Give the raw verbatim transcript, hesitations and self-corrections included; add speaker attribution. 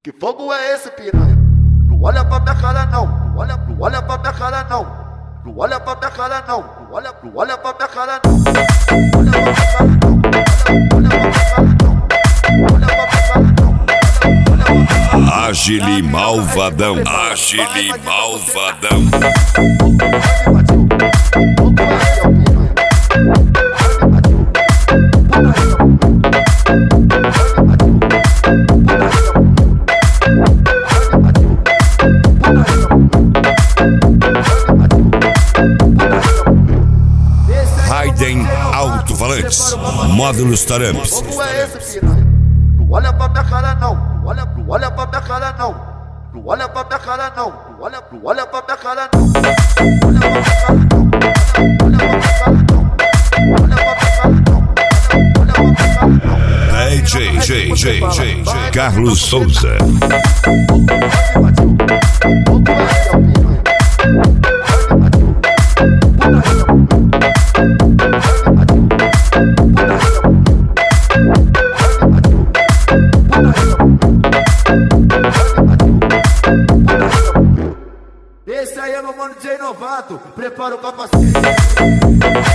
Speaker 1: Que fogo é esse, piranha? Não olha pra minha cara não, não olha, não olha pra minha cara não, não olha pra minha cara não, não olha, não olha pra minha cara não, não olha pra minha cara não, olha pra minha cara não, olha pra minha cara não.
Speaker 2: Agile malvadão, Agile malvadão. Raiden Alto-Falantes, módulos Taramps.
Speaker 1: Como é esse, piranha? Não olha pra minha cara não, não olha, não olha pra minha cara não, não olha pra minha cara não, não olha, não olha pra minha cara não, olha pra minha cara não, olha pra minha cara não, olha pra minha cara não, olha pra minha cara não.
Speaker 2: D J, J, J, J, J, Carlos Souza.
Speaker 1: Esse aí é meu mano D J Novato, prepara o capacete.